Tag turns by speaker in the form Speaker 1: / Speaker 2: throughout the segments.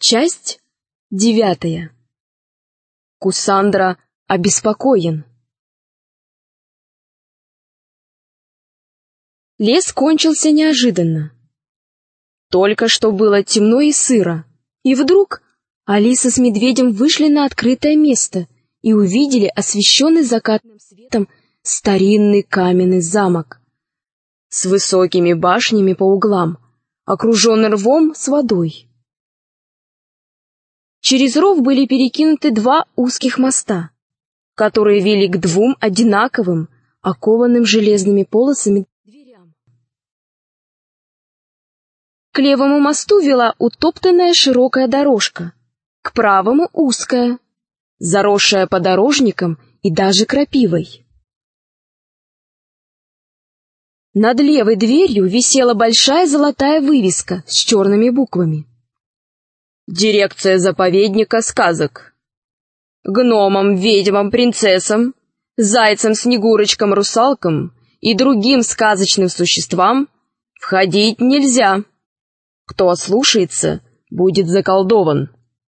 Speaker 1: Часть 9. Кусандра обеспокоен. Лес кончился неожиданно. Только что было темно и сыро, и вдруг Алиса с медведем вышли на открытое место и увидели освещенный закатным светом старинный каменный замок с высокими башнями по углам, окруженный рвом с водой. Через ров были перекинуты 2 узких моста, которые вели к 2 одинаковым, окованным железными полосами дверям. К левому мосту вела утоптанная широкая дорожка, к правому узкая, заросшая подорожником и даже крапивой. Над левой дверью висела большая золотая вывеска с черными буквами. Дирекция заповедника сказок. Гномам, ведьмам, принцессам, зайцам, снегурочкам, русалкам и другим сказочным существам входить нельзя. Кто ослушается, будет заколдован.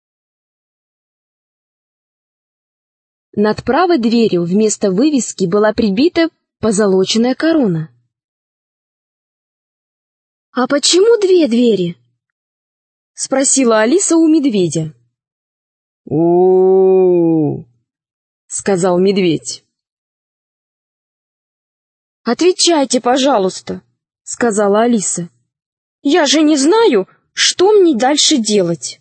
Speaker 1: Над правой дверью вместо вывески была прибита позолоченная корона. «А почему 2 двери?» — спросила Алиса у медведя. «У-у-у!» — сказал медведь. «Отвечайте, пожалуйста», — сказала Алиса. «Я же не знаю, что мне дальше делать».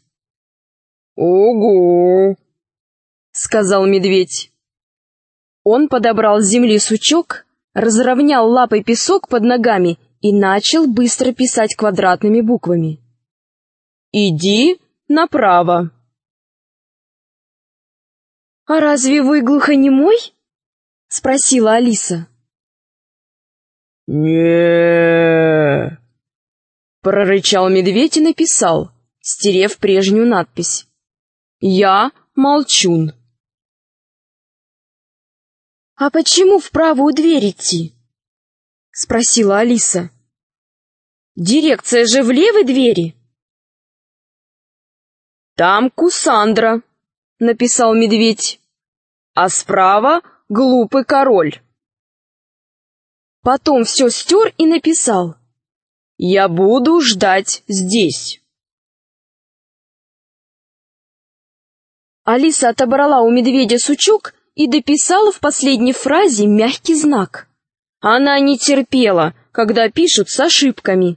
Speaker 1: «Ого!» — сказал медведь. Он подобрал с земли сучок, разровнял лапой песок под ногами и начал быстро писать квадратными буквами. «Иди направо». «А разве вы глухонемой?» — спросила Алиса.
Speaker 2: не прорычал медведь и написал, стерев прежнюю надпись. «Я молчун».
Speaker 1: «А почему в правую дверь идти?» — спросила Алиса. «Дирекция же в левой двери».
Speaker 2: «Там Кусандра», — написал медведь, «а справа глупый король».
Speaker 1: Потом все стер и написал:
Speaker 2: «Я буду ждать здесь».
Speaker 1: Алиса отобрала у медведя сучок и дописала в последней фразе мягкий знак. Она не терпела, когда пишут с ошибками.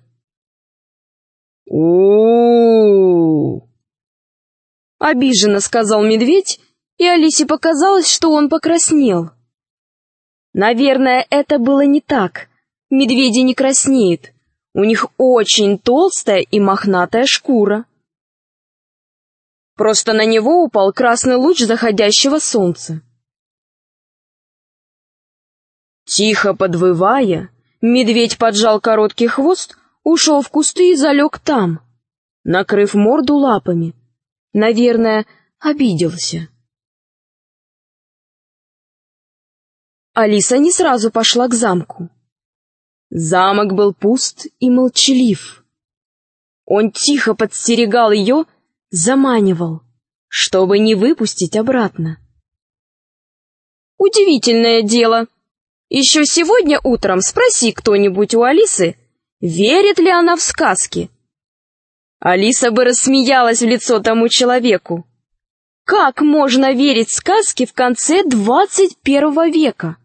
Speaker 2: «У-у-у!»
Speaker 1: — обиженно сказал медведь, и Алисе показалось, что он покраснел. Наверное, это было не так. Медведи не краснеют. У них очень толстая и мохнатая шкура. Просто на него упал красный луч заходящего солнца. Тихо подвывая, медведь поджал короткий хвост, ушел в кусты и залег там, накрыв морду лапами. Наверное, обиделся. Алиса не сразу пошла к замку. Замок был пуст и молчалив. Он тихо подстерегал ее, заманивал, чтобы не выпустить обратно. Удивительное дело. Еще сегодня утром спроси кто-нибудь у Алисы, верит ли она в сказки. Алиса бы рассмеялась в лицо тому человеку. Как можно верить в сказки в конце 21 века?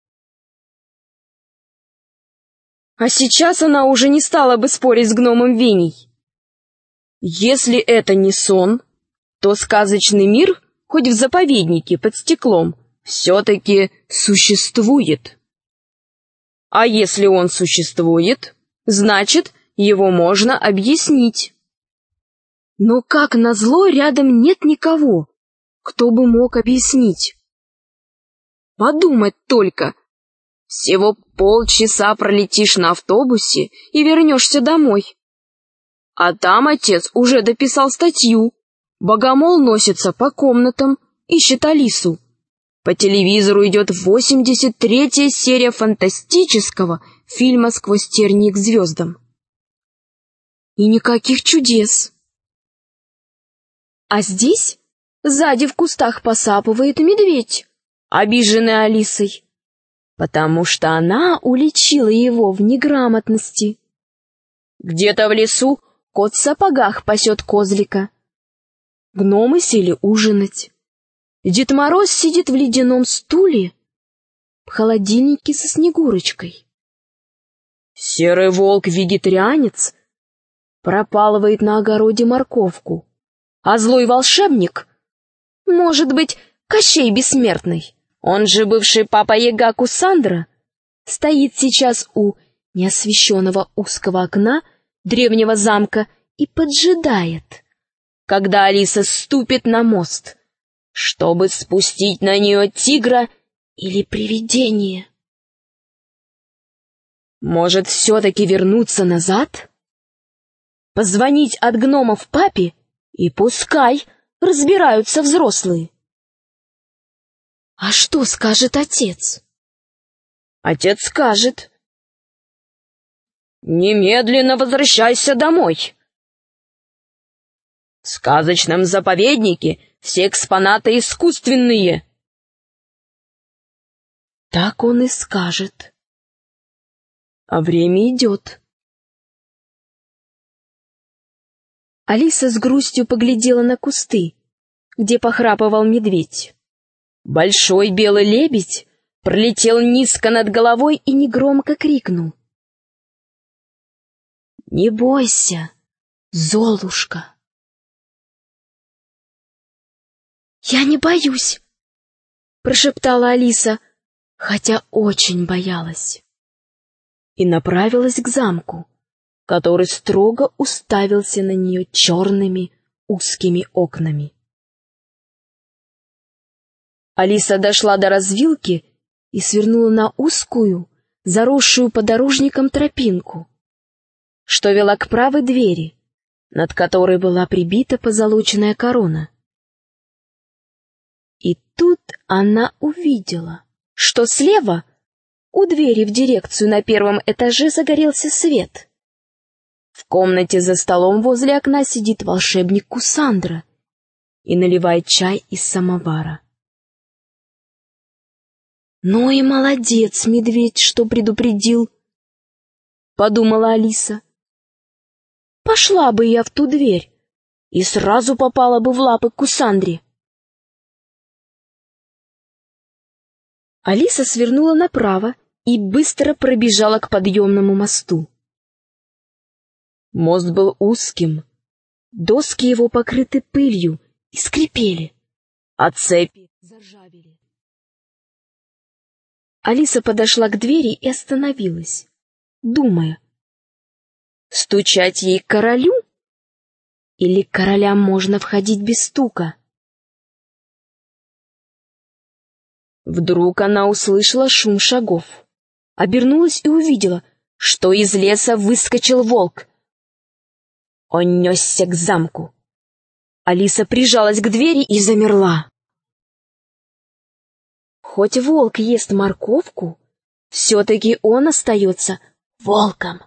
Speaker 1: А сейчас она уже не стала бы спорить с гномом Веней. Если это не сон, то сказочный мир, хоть в заповеднике под стеклом, все-таки существует. А если он существует, значит, его можно объяснить. Но как назло рядом нет никого, кто бы мог объяснить. Подумать только, всего полчаса пролетишь на автобусе и вернешься домой. А там отец уже дописал статью. Богомол носится по комнатам, ищет Алису. По телевизору идет 83-я серия фантастического фильма «Сквозь тернии к звездам». И никаких чудес. А здесь, сзади в кустах, посапывает медведь, обиженный Алисой, потому что она уличила его в неграмотности. Где-то в лесу кот в сапогах пасет козлика. Гномы сели ужинать. Дед Мороз сидит в ледяном стуле в холодильнике со Снегурочкой. Серый волк-вегетарианец пропалывает на огороде морковку, а злой волшебник, может быть, Кощей Бессмертный, он же бывший Папа-Яга Кусандра, стоит сейчас у неосвещенного узкого окна древнего замка и поджидает, когда Алиса ступит на мост, чтобы спустить на нее тигра или привидение. Может, все-таки вернуться назад? Позвонить от гномов папе, и пускай разбираются взрослые. А что скажет отец? Отец скажет: «Немедленно возвращайся домой. В сказочном заповеднике все экспонаты искусственные». Так он и скажет. А время идет. Алиса с грустью поглядела на кусты, где похрапывал медведь. Большой белый лебедь пролетел низко над головой и негромко крикнул: «Не бойся, Золушка!» «Я не боюсь», — прошептала Алиса, хотя очень боялась, и направилась к замку, который строго уставился на нее черными узкими окнами. Алиса дошла до развилки и свернула на узкую, заросшую подорожником тропинку, что вела к правой двери, над которой была прибита позолоченная корона. И тут она увидела, что слева, у двери в дирекцию на первом этаже, загорелся свет. В комнате за столом возле окна сидит волшебник Кусандра и наливает чай из самовара. «Ну и молодец, медведь, что предупредил», — подумала Алиса. «Пошла бы я в ту дверь и сразу попала бы в лапы к Кусандре». Алиса свернула направо и быстро пробежала к подъемному мосту. Мост был узким, доски его покрыты пылью и скрипели, а цепи заржавели. Алиса подошла к двери и остановилась, думая, стучать ей к королю или к королям можно входить без стука. Вдруг она услышала шум шагов, обернулась и увидела, что из леса выскочил волк. Он несся к замку. Алиса прижалась к двери и замерла. Хоть волк ест морковку, все-таки он остается волком.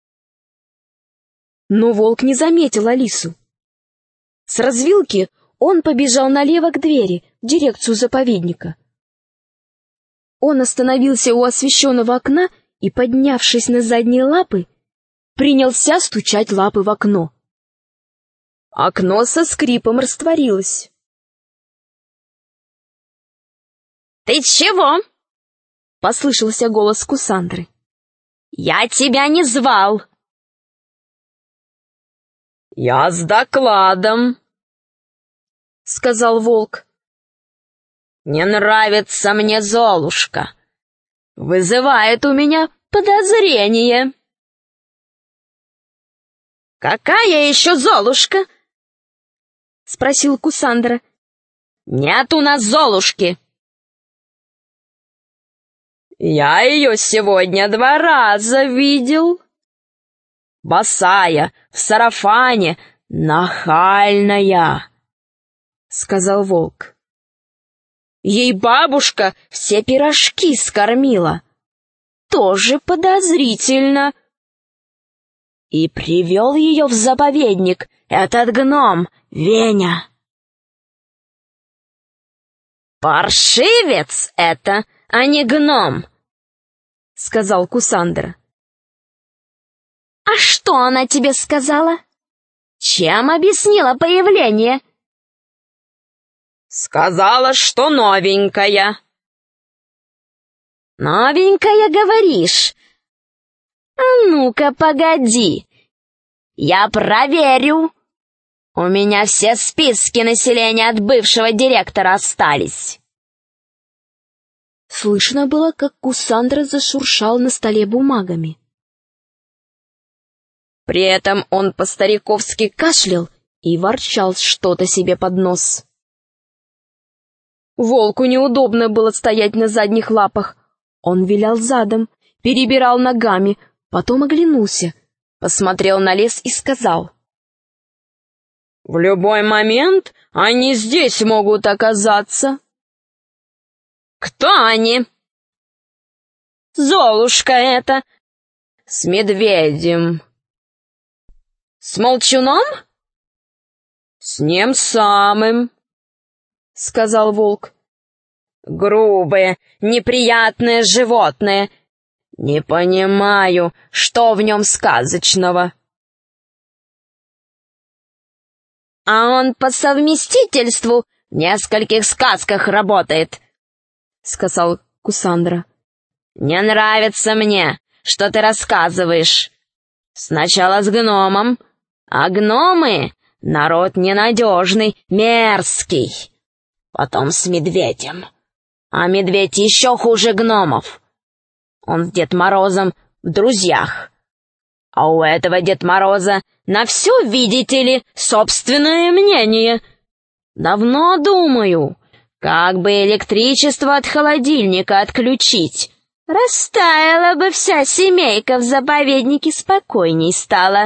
Speaker 1: Но волк не заметил Алису. С развилки он побежал налево к двери, в дирекцию заповедника. Он остановился у освещенного окна и, поднявшись на задние лапы, принялся стучать лапы в окно. Окно со скрипом растворилось. «Ты чего?» — послышался голос Кусандры. «Я тебя не звал!» «Я с докладом», — сказал волк. «Не нравится мне Золушка. Вызывает у меня подозрение». «Какая еще Золушка?» — спросил Кусандра. «Нет у нас Золушки». «Я ее сегодня 2 раза видел. Босая, в сарафане, нахальная», — сказал волк. «Ей бабушка все пирожки скормила. Тоже подозрительно. И привел ее в заповедник этот гном Веня». «Паршивец это, а не гном», — сказал Кусандра. «А что она тебе сказала? Чем объяснила появление?»
Speaker 2: «Сказала, что новенькая».
Speaker 1: «Новенькая, говоришь? А ну-ка, погоди, я проверю. У меня все списки населения от бывшего директора остались». Слышно было, как Кусандра зашуршал на столе бумагами. При этом он по-стариковски кашлял и ворчал что-то себе под нос. Волку неудобно было стоять на задних лапах. Он вилял задом, перебирал ногами, потом оглянулся, посмотрел на лес и сказал:
Speaker 2: «В любой момент они здесь могут оказаться».
Speaker 1: «Кто они?»
Speaker 2: «Золушка это, с медведем».
Speaker 1: «С молчуном?»
Speaker 2: «С ним самым», — сказал волк.
Speaker 1: «Грубое, неприятное животное. Не понимаю, что в нем сказочного». «А он по совместительству в нескольких сказках работает», — сказал Кусандра. «Не нравится мне, что ты рассказываешь. Сначала с гномом, а гномы — народ ненадежный, мерзкий. Потом с медведем, а медведь еще хуже гномов. Он с Дед Морозом в друзьях. А у этого Дед Мороза на все, видите ли, собственное мнение. Давно думаю, как бы электричество от холодильника отключить. Растаяла бы вся семейка в заповеднике, спокойней стала».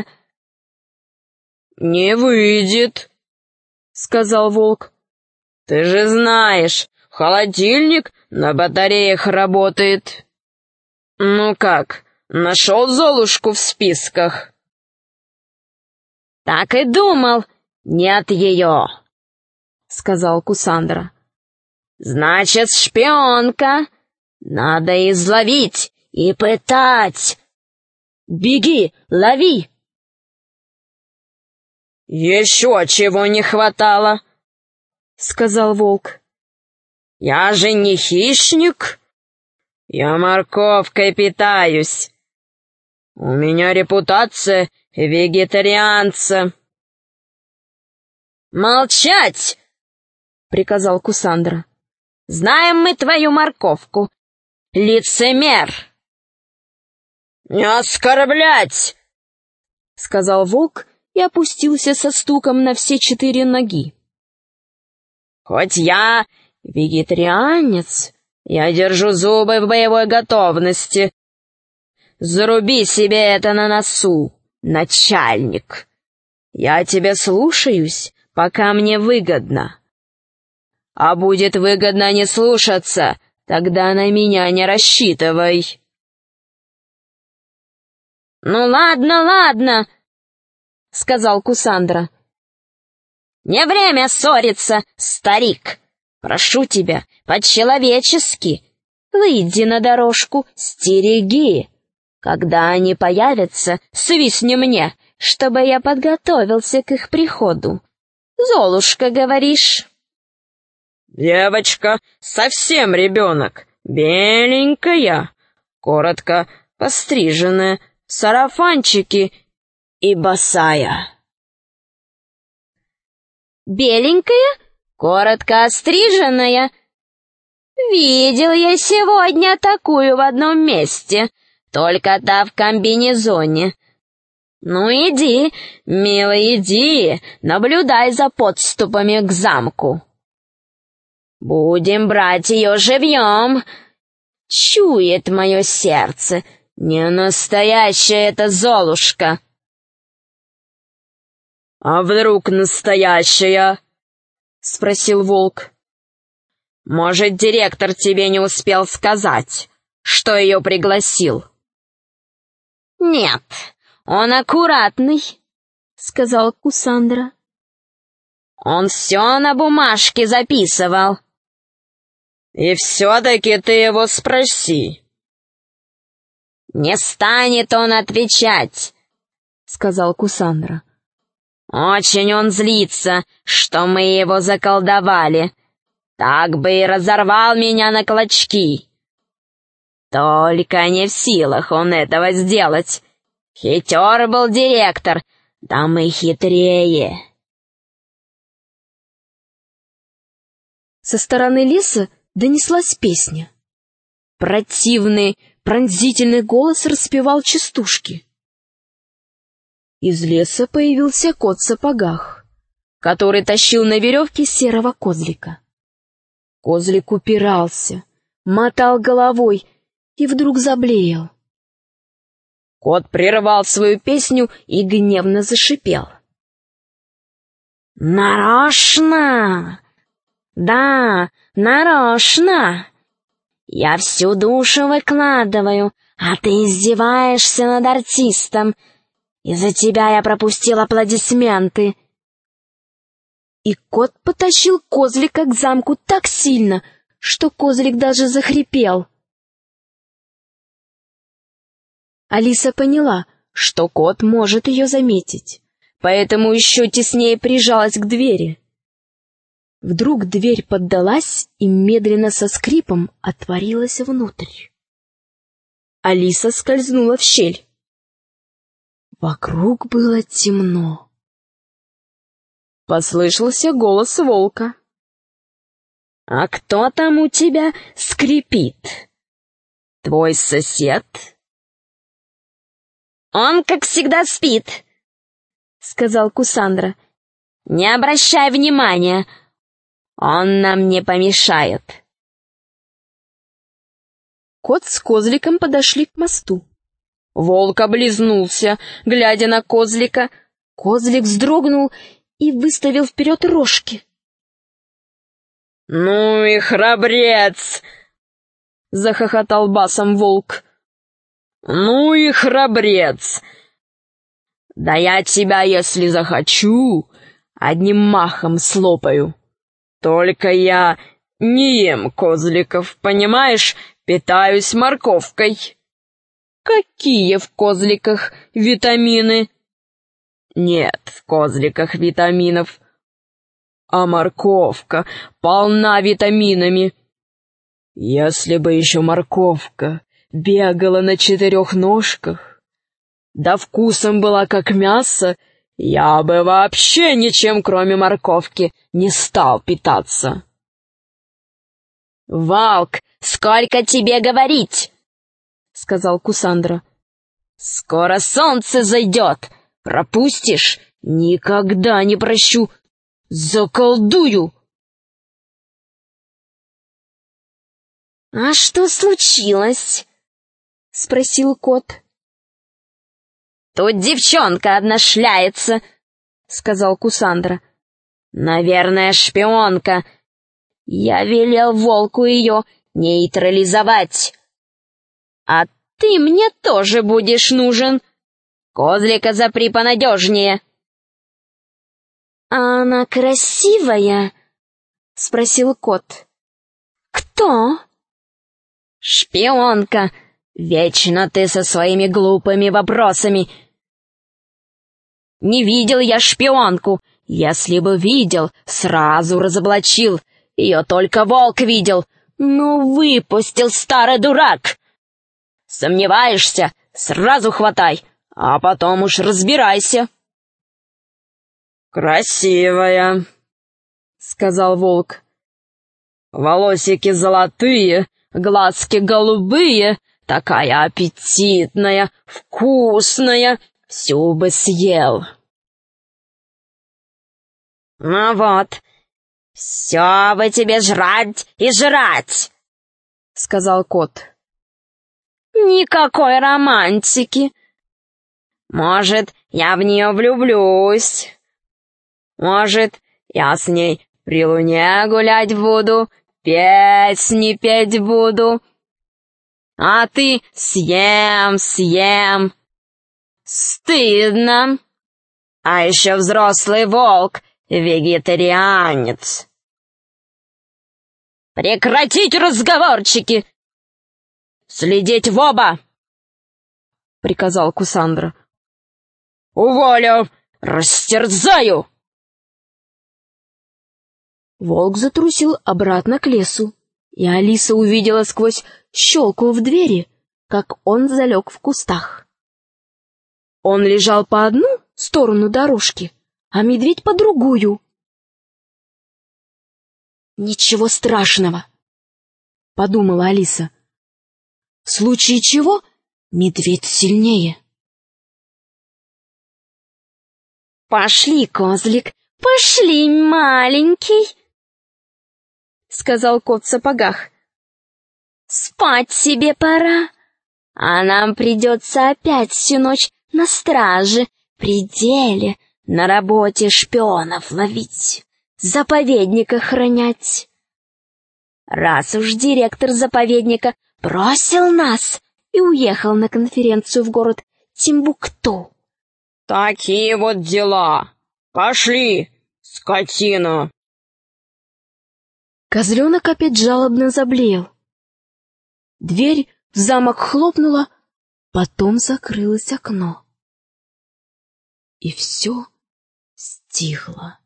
Speaker 2: «Не выйдет», — сказал волк. «Ты же знаешь, холодильник на батареях работает. Ну как, нашел Золушку в списках?»
Speaker 1: «Так и думал, нет ее», — сказал Кусандра. «Значит, шпионка. Надо изловить и пытать. Беги, лови!»
Speaker 2: «Еще чего не хватало», — сказал волк. «Я же не хищник. Я морковкой питаюсь. У меня репутация вегетарианца».
Speaker 1: «Молчать!» — приказал Кусандра. «Знаем мы твою морковку. Лицемер!»
Speaker 2: «Не оскорблять!»
Speaker 1: — сказал волк и опустился со стуком на все 4 ноги.
Speaker 2: «Хоть я вегетарианец, я держу зубы в боевой готовности. Заруби себе это на носу, начальник. Я тебя слушаюсь, пока мне выгодно. А будет выгодно не слушаться, тогда на меня не рассчитывай».
Speaker 1: «Ну ладно, ладно», — сказал Кусандра. «Не время ссориться, старик. Прошу тебя, по-человечески. Выйди на дорожку, стереги. Когда они появятся, свистни мне, чтобы я подготовился к их приходу. Золушка, говоришь?»
Speaker 2: «Девочка совсем ребенок, беленькая, коротко постриженная, сарафанчики и босая».
Speaker 1: «Беленькая, коротко остриженная? Видел я сегодня такую в одном месте, только та в комбинезоне. Ну иди, милый, иди, наблюдай за подступами к замку. Будем брать ее живьем. Чует мое сердце, не настоящая эта Золушка».
Speaker 2: «А вдруг настоящая?» — спросил волк. «Может, директор тебе не успел сказать, что ее пригласил?»
Speaker 1: «Нет, он аккуратный», — сказал Кусандра. «Он все на бумажке записывал.
Speaker 2: И все-таки ты его спроси». «Не станет он отвечать», — сказал Кусандра. «Очень он злится, что мы его заколдовали. Так бы и разорвал меня на клочки. Только не в силах он этого сделать. Хитер был директор, да мы хитрее».
Speaker 1: Со стороны леса донеслась песня. Противный, пронзительный голос распевал частушки. Из леса появился кот в сапогах, который тащил на веревке серого козлика. Козлик упирался, мотал головой и вдруг заблеял. Кот прервал свою песню и гневно зашипел. «Нарочно! Да, нарочно! Я всю душу выкладываю, а ты издеваешься над артистом. Из-за тебя я пропустил аплодисменты». И кот потащил козлика к замку так сильно, что козлик даже захрипел. Алиса поняла, что кот может ее заметить, поэтому еще теснее прижалась к двери. Вдруг дверь поддалась и медленно со скрипом отворилась внутрь. Алиса скользнула в щель. Вокруг было темно. Послышался голос волка. «А кто там у тебя скрипит? Твой сосед?»
Speaker 2: «Он, как всегда, спит», — сказал Кусандра. «Не обращай внимания, он нам не помешает».
Speaker 1: Кот с козликом подошли к мосту. Волк облизнулся, глядя на козлика. Козлик вздрогнул и выставил вперед рожки.
Speaker 2: «Ну и храбрец!» — захохотал басом волк. «Ну и храбрец! Да я тебя, если захочу, одним махом слопаю. Только я не ем козликов, понимаешь, питаюсь морковкой».
Speaker 1: «Какие в козликах витамины?»
Speaker 2: «Нет в козликах витаминов, а морковка полна витаминами. Если бы еще морковка бегала на 4 ножках, да вкусом была как мясо, я бы вообще ничем, кроме морковки, не стал питаться».
Speaker 1: «Волк, сколько тебе говорить?» — сказал Кусандра.
Speaker 2: «Скоро солнце зайдет. Пропустишь? Никогда не прощу. Заколдую!»
Speaker 1: «А что случилось?» — спросил кот.
Speaker 2: «Тут девчонка одна шляется», — сказал Кусандра. «Наверное, шпионка. Я велел волку ее нейтрализовать. А ты мне тоже будешь нужен. Козлика запри понадежнее».
Speaker 1: «А она красивая?» — спросил кот. «Кто?»
Speaker 2: «Шпионка. Вечно ты со своими глупыми вопросами. Не видел я шпионку. Если бы видел, сразу разоблачил. Ее только волк видел. Ну, выпустил, старый дурак. Сомневаешься? Сразу хватай, а потом уж разбирайся». «Красивая», — сказал волк. «Волосики золотые, глазки голубые, такая аппетитная, вкусная, всю бы съел». «Ну вот, все бы тебе жрать и жрать», — сказал кот. «Никакой романтики. Может, я в нее влюблюсь. Может, я с ней при луне гулять буду, песни петь буду. А ты съем. Стыдно. А еще взрослый волк, вегетарианец». «Прекратить разговорчики! Следить в оба!» — приказал Кусандра. «Уволю! Растерзаю!»
Speaker 1: Волк затрусил обратно к лесу, и Алиса увидела сквозь щелку в двери, как он залег в кустах. Он лежал по одну сторону дорожки, а медведь по другую. «Ничего страшного», — подумала Алиса. «В случае чего медведь сильнее».
Speaker 2: «Пошли, козлик, пошли, маленький», — сказал кот в сапогах. «Спать себе пора, а нам придется опять всю ночь на страже, при деле, на работе шпионов ловить, заповедник охранять. Раз уж директор заповедника бросил нас и уехал на конференцию в город Тимбукту».
Speaker 3: «Такие вот дела! Пошли, скотина!»
Speaker 1: Козленок опять жалобно заблеял. Дверь в замок хлопнула, потом закрылось окно. И все стихло.